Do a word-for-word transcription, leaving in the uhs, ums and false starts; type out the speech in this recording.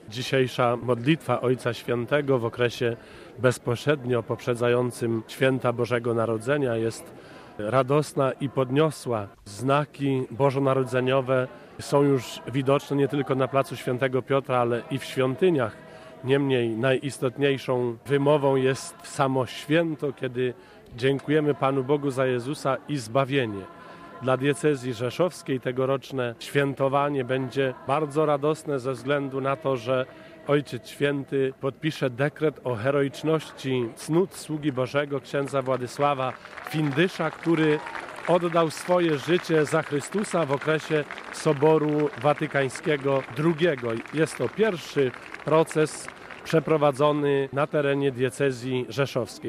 Dzisiejsza modlitwa Ojca Świętego w okresie bezpośrednio poprzedzającym święta Bożego Narodzenia jest radosna i podniosła. Znaki bożonarodzeniowe są już widoczne nie tylko na placu Świętego Piotra, ale i w świątyniach. Niemniej najistotniejszą wymową jest samo święto, kiedy dziękujemy Panu Bogu za Jezusa i zbawienie. Dla diecezji rzeszowskiej tegoroczne świętowanie będzie bardzo radosne ze względu na to, że Ojciec Święty podpisze dekret o heroiczności cnót sługi Bożego księdza Władysława Findysza, który oddał swoje życie za Chrystusa w okresie Soboru Watykańskiego drugiego. Jest to pierwszy proces przeprowadzony na terenie diecezji rzeszowskiej.